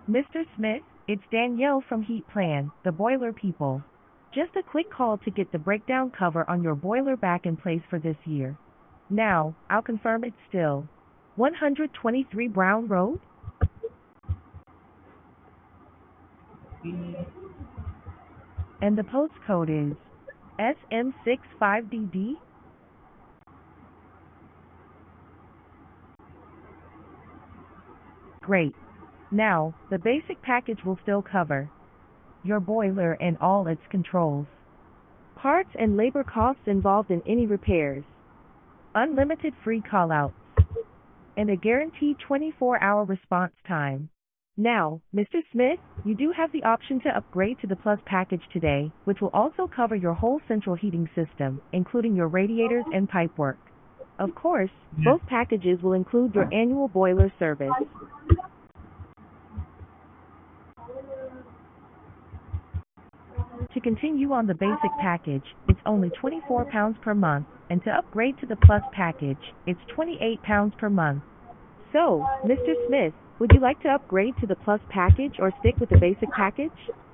Mr. Smith, it's Danielle from Heat Plan, the boiler people. Just a quick call to get the breakdown cover on your boiler back in place for this year. Now, I'll confirm it's still 123 Brown Road, and the postcode is SM65DD. Great. Now, the basic package will still cover your boiler and all its controls, parts and labor costs involved in any repairs, unlimited free callouts, and a guaranteed 24-hour response time. Now, Mr. Smith, you do have the option to upgrade to the Plus package today, which will also cover your whole central heating system, including your radiators and pipework. Of course, both packages will include your annual boiler service. To continue on the basic package, it's only £24 per month, and to upgrade to the Plus package, it's £28 per month. So, Mr. Smith, would you like to upgrade to the Plus package or stick with the basic package?